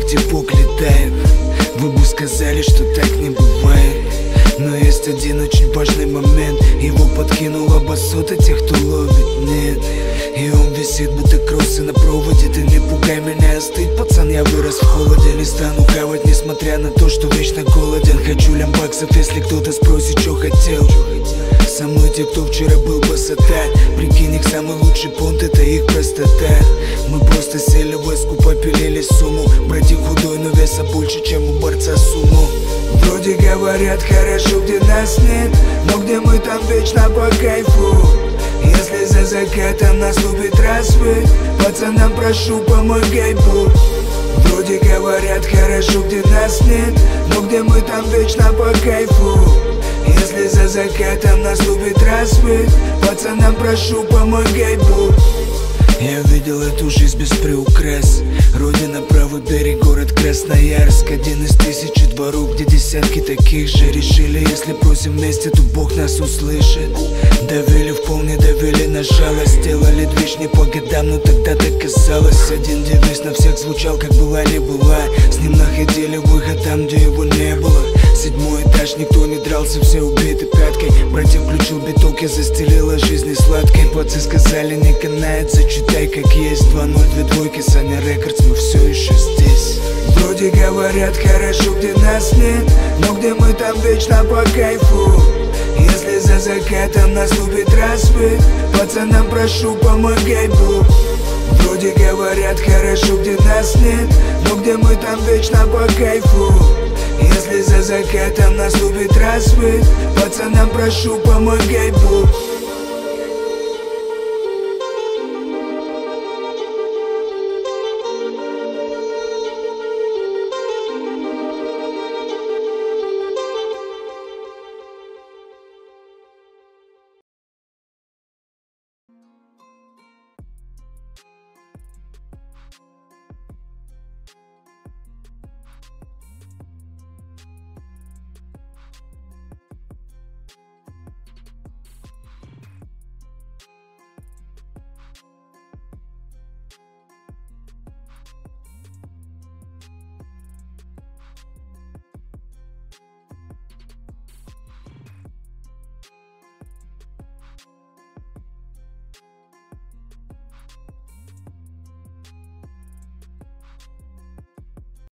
типок летает. Вы бы сказали, что так не бывает. Но есть один очень важный момент. Его подкинула басота тех, кто ловит, нет. И он висит, будто кроссы на проводе. Ты не пугай меня, остыть, пацан, я вырос в холоде. Не стану хавать, несмотря на то, что вечно голоден. Хочу лямбаксов, если кто-то спросит, что хотел. Со мной те, кто вчера был басота. Прикинь, их самый лучший понт, это их простота. Мы просто сели в эску, попилили сумму. Братик худой, но веса больше, чем у борца сумо. Вроде говорят, хорошо, где нас нет, но где мы, там вечно по кайфу. Если за закатом наступит рассвет, пацанам прошу, помогай Бог. Вроде говорят, хорошо, где нас нет, но где мы, там вечно по кайфу. Если за закатом наступит рассвет, пацанам прошу, помогай Бог. Я видел эту жизнь без приукрас. Родина, правый берег, город Красноярск. Один из тысячи дворов, где десятки таких же. Решили, если просим вместе, то Бог нас услышит. Давили в пол, не давили на жалость. Делали движ не по годам, но тогда так казалось. Один девиз на всех звучал, как была не была. С ним находили выход там, где его не было. 7-й этаж, никто не дрался, все убиты пяткой. Братья включил биток, я застелила жизнь сладкой. Пацы сказали, не канает, зачитай как есть. 2-0, 2 двойки, Саня Рекордс, мы все еще здесь. Вроде говорят, хорошо, где нас нет, но где мы, там вечно по кайфу. Если за закатом наступит рассвет, пацанам прошу, помогай Бог. Вроде говорят, хорошо, где нас нет, но где мы, там вечно по кайфу. Если за закатом наступит рассвет, пацанам прошу, помогай Бог.